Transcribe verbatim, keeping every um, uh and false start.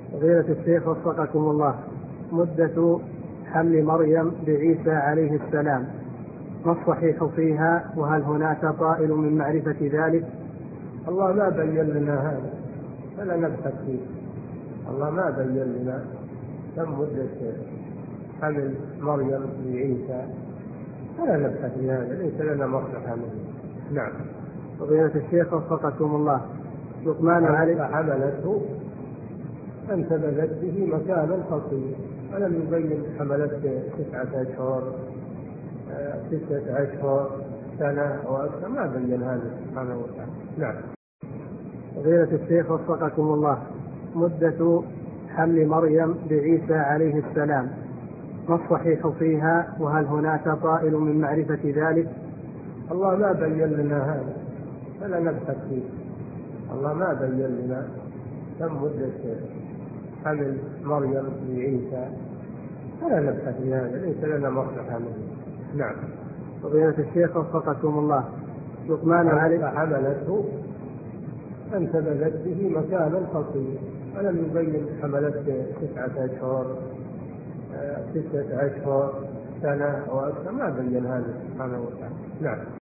فضيلة الشيخ وفقكم الله، مدة حمل مريم بعيسى عليه السلام، ما الصحيح فيها؟ وهل هناك طائل من معرفة ذلك؟ الله ما بين لنا هذا فلا نبحث فيه. الله ما بين لنا كم مدة حمل مريم بعيسى، فلا نبحث في هذا، ليس لنا مصلحة منه. نعم. فضيلة الشيخ وفقكم الله، لقمان عليه حملته انتبذت به مكانا خطيرا، ولم يبين حملت تسعة أشهر ستة أشهر سنة أو أكثر، ما بين هذا سبحانه وتعالى. نعم. فضيلة الشيخ وفقكم الله، مدة حمل مريم بعيسى عليه السلام، ما الصحيح فيها؟ وهل هناك طائل من معرفة ذلك؟ الله ما بين لنا هذا فلا نبحث فيه. الله ما بين لنا كم مدة حمل مريم بعيسى، فلا نبحث في هذا، ليس لنا مصلحة منه. نعم. فضيلة الشيخ وفقكم الله، لقمان عليه حملته انتبذت به مكانا خطيرا، ولم يبين حملت تسعة أشهر ستة أشهر سنة أو أكثر، ما بين هذا سبحانه وتعالى. نعم.